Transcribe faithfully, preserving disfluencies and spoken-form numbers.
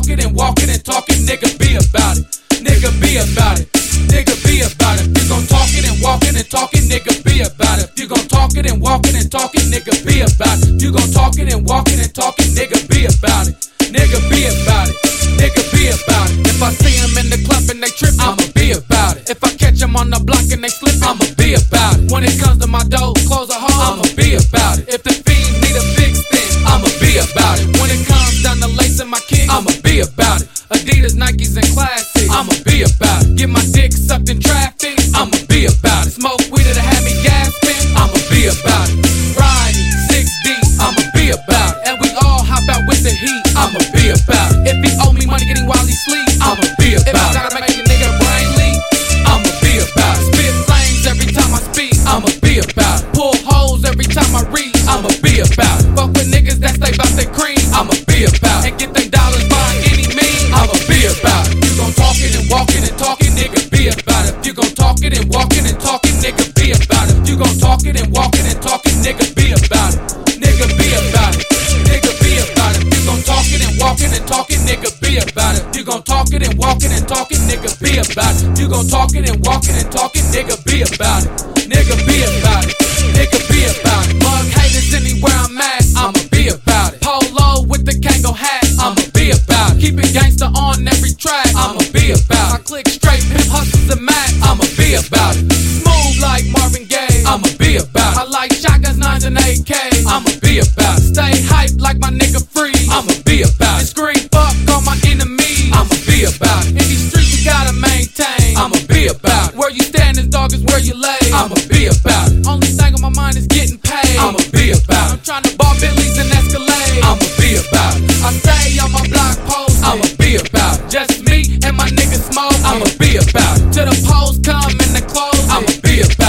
talking and walking and talking, nigga, be about it. Nigga, be about it. Nigga, be about it. You gon' talking and walking and talking, nigga, be about it. You gon' talking and walking and talking, nigga, be about it. You gon' talking and walking and talking, nigga, be about it. Nigga, be about it. Nigga, be about it. If I see him in the club and they trip, I'ma be about it. If I catch him on the block and they slip, I'ma be about it. When it comes to my dough, close a hole, I'ma be about it. If the fiends need a big stick, I'ma be about it. When it comes down to lacing my kicks, I'ma be about it. Adidas, Nikes, and classics, I'ma be about it. Get my dick sucked in traffic, I'ma be about it. Smoke weed to have me gasping, I'ma be about it. Riding six deep, I'ma be about it. And we all hop out with the heat, I'ma be about it. If he owe me money getting while he sleep, I'ma be about it. If I gotta make a nigga brain leak, I'ma be about it. Spit flames every time I speak, I'ma be about it. Pull holes every time I reach, I'ma be about it. Fuck with niggas that stay about their cream, I'ma be about it. And get them dollars by any means, I'ma be about it. You gon' talkin' and walkin' and talkin', nigga, be about it. You gon' talkin' and walkin' and talkin', nigga, be about it. You gon' talkin' and walkin' and talkin', nigga, be about it. Nigga, be about it. Nigga, be about it. You gon' talkin' and walkin' and talkin', nigga, be about it. You gon' talkin' and walkin' and talkin', nigga, be about it. You gon' talkin' and walkin' and talkin', nigga, be about it. Nigga, be about it. Nigga, be about it. Mug haters anywhere I'm at, I'ma be about it. Polo with the Kango hat, I'ma be about it. Keep it gangsta on every track, I'ma be about it. I click straight, pimp hustles and Mac, I'ma be about it. Smooth like Marvin Gaye, I'ma be about it. I like shotguns, nines, and A Ks, I'ma be about it. Stay hype like my nigga Free, I'ma be about it. And scream fuck on my enemies, I'ma be about it. In these streets you gotta maintain, I'ma be about it. Where you stand is dog is where you lay, I'ma be about it. Only thing on my mind is getting paid, I'ma be about it. I'm tryna ball Bentleys and Escalade, I'ma be about it. I stay on my block post, I'ma be about it. Just me and my nigga Smoke, I'ma be about it. Till the post come and the close, I'ma be about it.